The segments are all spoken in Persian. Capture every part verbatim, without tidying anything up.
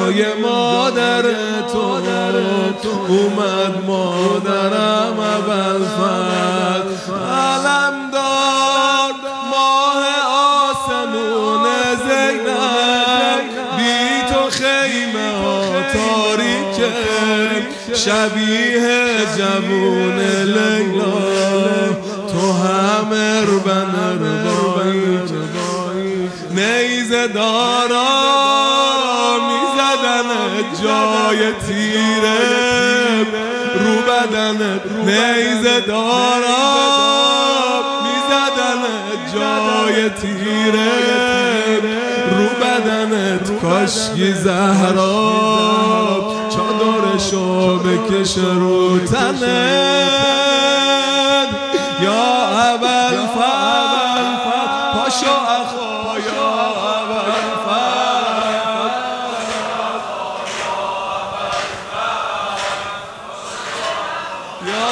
جای مادر تو اومد مادرم ابوالفضل علم دار ماه آسمون زینب بی تو خیمه ها تاریکه شبیه جوون لیلا تو هم اربن اربایی نیزه دارا میزدن جای تیره رو بدنت نیزه دارا میزدن جای تیره رو بدنت کاشکی زهرا چادرشو بکش رو تنت یا ابوالفضل پاشو اخا یا ابوالفضل یا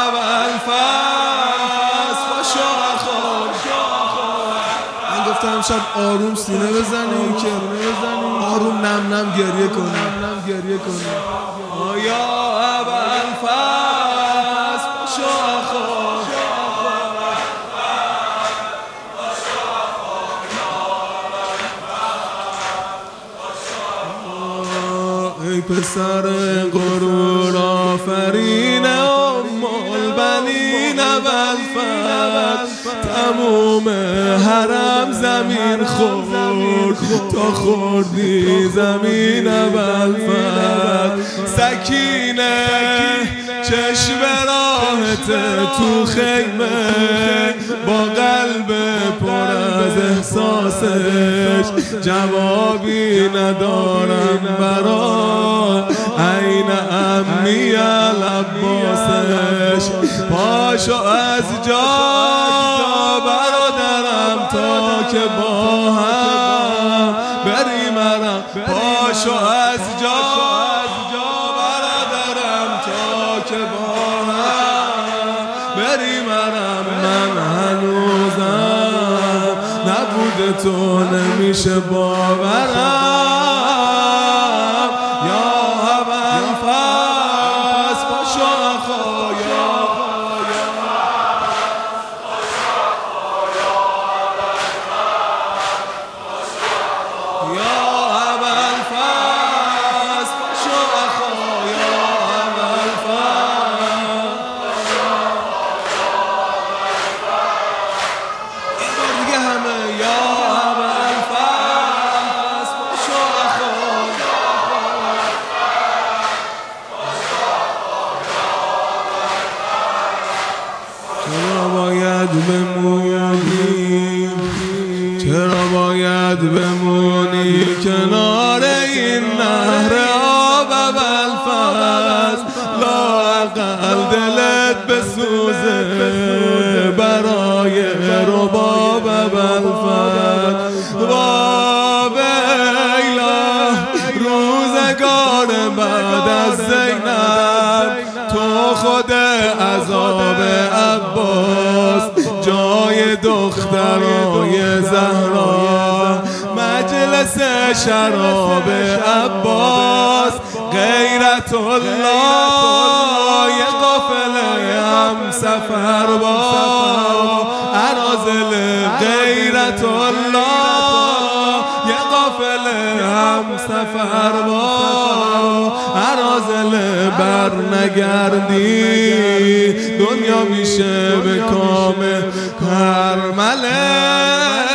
ابوالفضل پاشو اخا من گفتم شب آروم سینه بزنی که آروم نم نم گریه کنی نم گریه کنی یا ابوالفضل پاشو اخا ای پسر غرور آفرین ام البنین ابوالفضل تموم حرم زمین خورد تا خوردی زمین ابوالفضل سکینه چشم راحت تو خیمه با قلب پر از احساسش جوابی ندارم برا عین امی العباسش پاشو از جا برادرم تا که با هم بریم مرم پاشو از جا برادرم تا که با هم بریم مرم من هنوزم نبوده تو نمیشه باورم یا ابوالفضل پاشو اخا یا یا ابوالفضل پاشو اخا یا ابوالفضل این بار دیگه همه یا ابوالفضل پاشو اخا چرا باید بمونی چرا باید بمونی کنار این نهر آب ابوالفضل لااقل دلت بسوزه برای رباب ابوالفضل وا ویلا روزگار بعد از زینب تو خود عذاب عباس جای دخترای زهرا مجلس شراب عباس غیرت الله یه قافله هم سفر با اراذل غیرت الله یه قافله هم سفر با اراذل بر نگردی دنیا میشه به کام کرمله